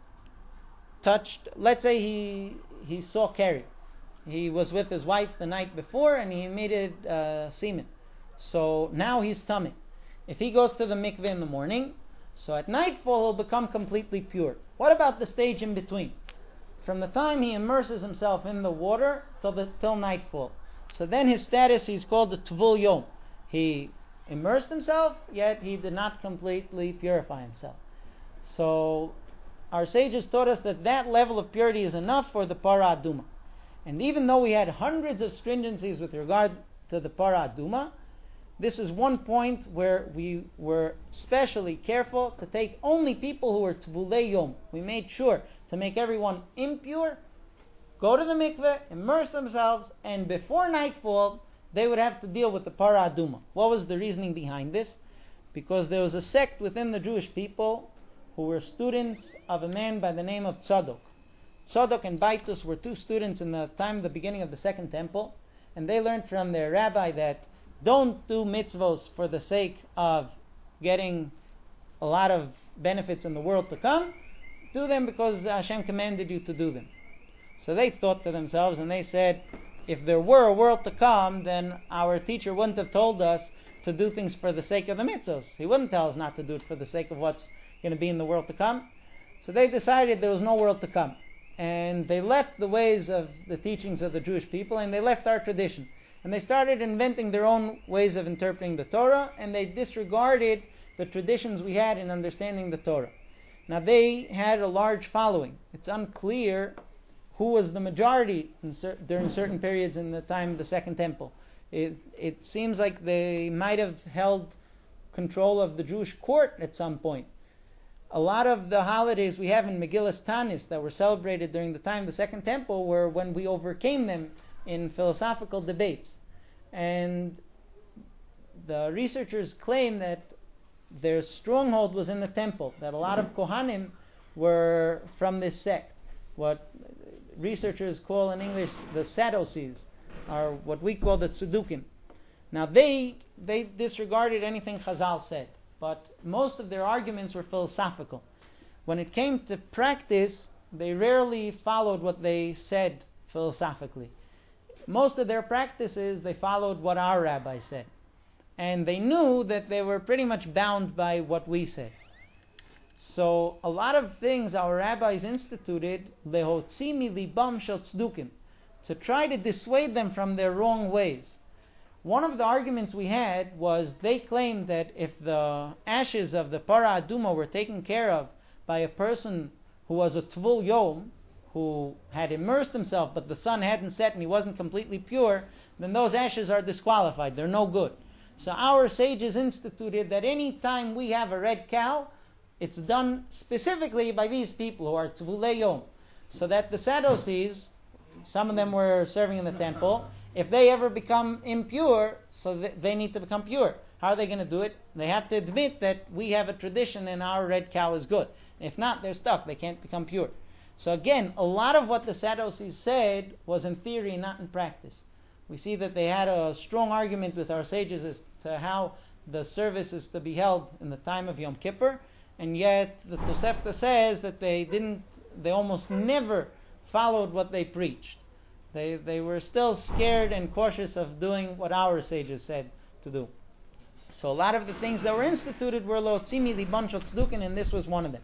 saw Carrie. He was with his wife the night before and he emitted semen. So now he's tummy. If he goes to the mikveh in the morning, so at nightfall he'll become completely pure. What about the stage in between? From the time he immerses himself in the water till nightfall. So then his status is called the Tvul Yom. He immersed himself, yet he did not completely purify himself. So our sages taught us that level of purity is enough for the Para Aduma. And even though we had hundreds of stringencies with regard to the Para Aduma, this is one point where we were specially careful to take only people who were Tvulei Yom. We made sure to make everyone impure, go to the mikveh, immerse themselves, and before nightfall, they would have to deal with the Para Aduma. What was the reasoning behind this? Because there was a sect within the Jewish people who were students of a man by the name of Tzadok. Tzadok and Baitus were 2 students in the beginning of the Second Temple, and they learned from their rabbi that don't do mitzvos for the sake of getting a lot of benefits in the world to come. Do them because Hashem commanded you to do them. So they thought to themselves, and they said, if there were a world to come, then our teacher wouldn't have told us to do things for the sake of the mitzvos. He wouldn't tell us not to do it for the sake of what's going to be in the world to come. So they decided there was no world to come. And they left the ways of the teachings of the Jewish people, and they left our tradition. And they started inventing their own ways of interpreting the Torah, and they disregarded the traditions we had in understanding the Torah. Now they had a large following. It's unclear who was the majority during certain periods in the time of the Second Temple. It seems like they might have held control of the Jewish court at some point. A lot of the holidays we have in Megillas Tanis that were celebrated during the time of the Second Temple were when we overcame them in philosophical debates. And the researchers claim that their stronghold was in the temple, that a lot of Kohanim were from this sect. What researchers call in English the Sadducees, are what we call the Tzedukim. Now they disregarded anything Chazal said, but most of their arguments were philosophical. When it came to practice, they rarely followed what they said philosophically. Most of their practices, they followed what our rabbi said. And they knew that they were pretty much bound by what we said. So a lot of things our rabbis instituted, lehotzi mi libam shel tzdukim, to try to dissuade them from their wrong ways. One of the arguments we had was they claimed that if the ashes of the Para Aduma were taken care of by a person who was a Tvul Yom, who had immersed himself but the sun hadn't set and he wasn't completely pure, then those ashes are disqualified. They're no good. So our sages instituted that any time we have a red cow, it's done specifically by these people who are Tvulei Yom. So that the Sadducees, some of them were serving in the temple, if they ever become impure, so they need to become pure. How are they going to do it? They have to admit that we have a tradition and our red cow is good. If not, they're stuck. They can't become pure. So again, a lot of what the Sadducees said was in theory, not in practice. We see that they had a strong argument with our sages as to how the service is to be held in the time of Yom Kippur, and yet the Tosefta says that they almost never followed what they preached. They were still scared and cautious of doing what our sages said to do. So a lot of the things that were instituted were Lotzimi Liban Shel Tzdukin, and this was one of them.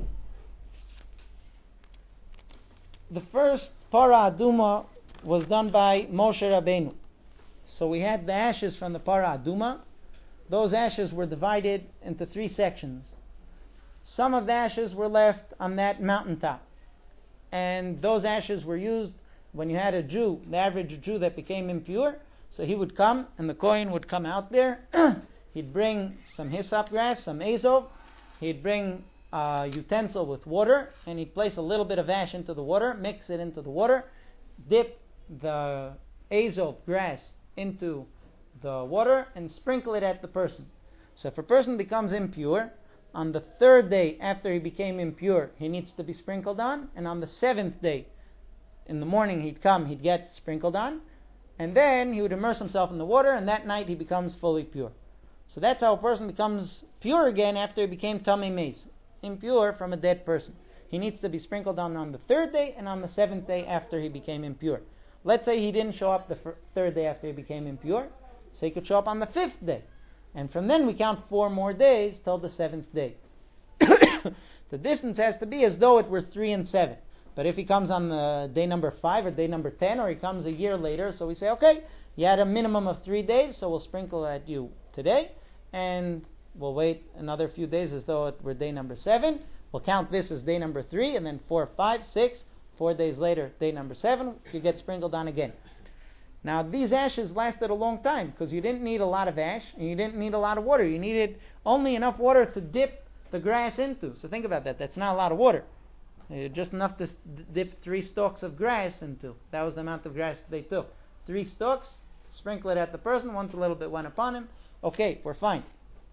The first Para Aduma was done by Moshe Rabbeinu. So we had the ashes from the Para Aduma. Those ashes were divided into 3 sections. Some of the ashes were left on that mountaintop. And those ashes were used when you had a Jew, the average Jew that became impure. So he would come, and the Kohen would come out there. He'd bring some hyssop grass, some azov. He'd bring a utensil with water, and he'd place a little bit of ash into the water, mix it into the water, dip the azov grass into the water, and sprinkle it at the person. So if a person becomes impure, on the 3rd day after he became impure, he needs to be sprinkled on, and on the 7th day, in the morning he'd get sprinkled on, and then he would immerse himself in the water, and that night he becomes fully pure. So that's how a person becomes pure again after he became Tamei Meis, impure from a dead person. He needs to be sprinkled on the 3rd day and on the 7th day after he became impure. Let's say he didn't show up the 3rd day after he became impure, so he could show up on the 5th day. And from then we count 4 more days till the 7th day. The distance has to be as though it were 3 and 7. But if he comes on day number 5 or day number 10, or he comes a year later, so we say, okay, you had a minimum of 3 days, so we'll sprinkle at you today, and we'll wait another few days as though it were day number 7. We'll count this as day number 3, and then 4, 5, 6, 4 days later, day number 7, you get sprinkled on again. Now, these ashes lasted a long time, because you didn't need a lot of ash, and you didn't need a lot of water. You needed only enough water to dip the grass into. So think about that. That's not a lot of water. Just enough to dip 3 stalks of grass into. That was the amount of grass they took. 3 stalks, sprinkle it at the person. Once a little bit went upon him, okay, we're fine.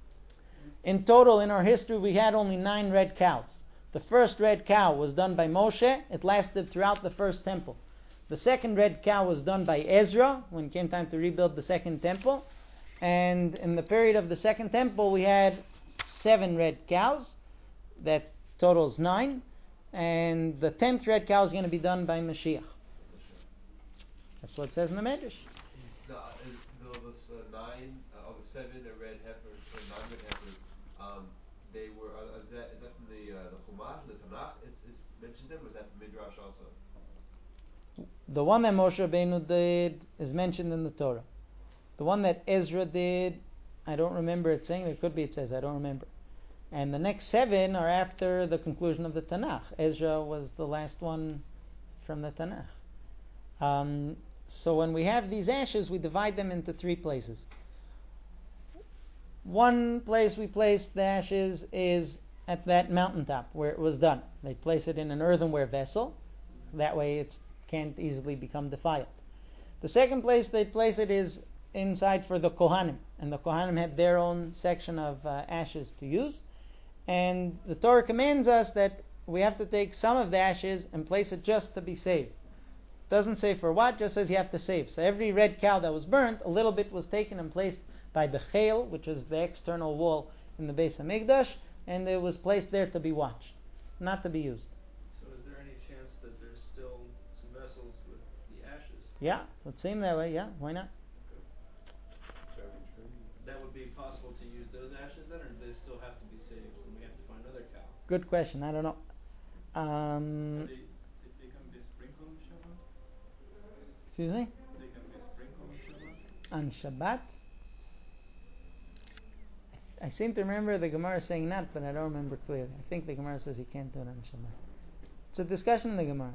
In total, in our history, we had only 9 red cows. The first red cow was done by Moshe. It lasted throughout the first temple. The second red cow was done by Ezra when it came time to rebuild the second temple. And in the period of the second temple, we had 7 red cows. That totals 9. And the 10th red cow is going to be done by Mashiach. That's what it says in the Medrash. Those 9 of the 7 red heifers, or 9 red heifers, they were. Is that from the Chumash, the Tanakh? Is mentioned there, or was that from Midrash also? The one that Moshe Rabbeinu did is mentioned in the Torah. The one that Ezra did, I don't remember it saying. It could be it says, I don't remember. And the next 7 are after the conclusion of the Tanakh. Ezra was the last one from the Tanakh. So when we have these ashes, we divide them into 3 places. One place we place the ashes is at that mountaintop where it was done. They place it in an earthenware vessel. That way it can't easily become defiled. The second place they place it is inside for the Kohanim. And the Kohanim had their own section of ashes to use. And the Torah commands us that we have to take some of the ashes and place it just to be saved. Doesn't say for what, just says you have to save. So every red cow that was burnt, a little bit was taken and placed by the Chel, which is the external wall in the Beis HaMikdash, and it was placed there to be watched, not to be used. So is there any chance that there's still some vessels with the ashes? Yeah, it would seem that way, yeah, why not? That would be possible to use those ashes then, or do they still have to be saved and we have to find another cow? Good question, I don't know. They can be sprinkled on Shabbat? Excuse me? They can be sprinkled on Shabbat? on Shabbat? I seem to remember the Gemara saying not, but I don't remember clearly. I think the Gemara says you can't do it on Shabbat. It's a discussion in the Gemara.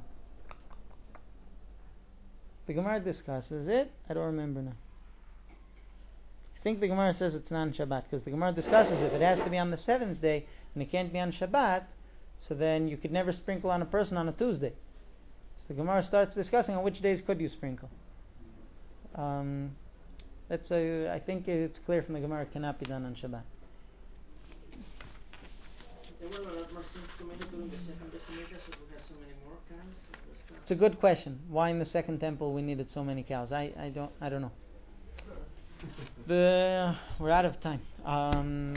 The Gemara discusses it. I don't remember now. I think the Gemara says it's not on Shabbat, because the Gemara discusses if it has to be on the 7th day and it can't be on Shabbat, so then you could never sprinkle on a person on a Tuesday. So the Gemara starts discussing on which days could you sprinkle. I think it's clear from the Gemara it cannot be done on Shabbat. There were a lot more sins committed during the second decimator, so we have so many more cows. It's a good question. Why in the second temple we needed so many cows? I don't know. We're out of time.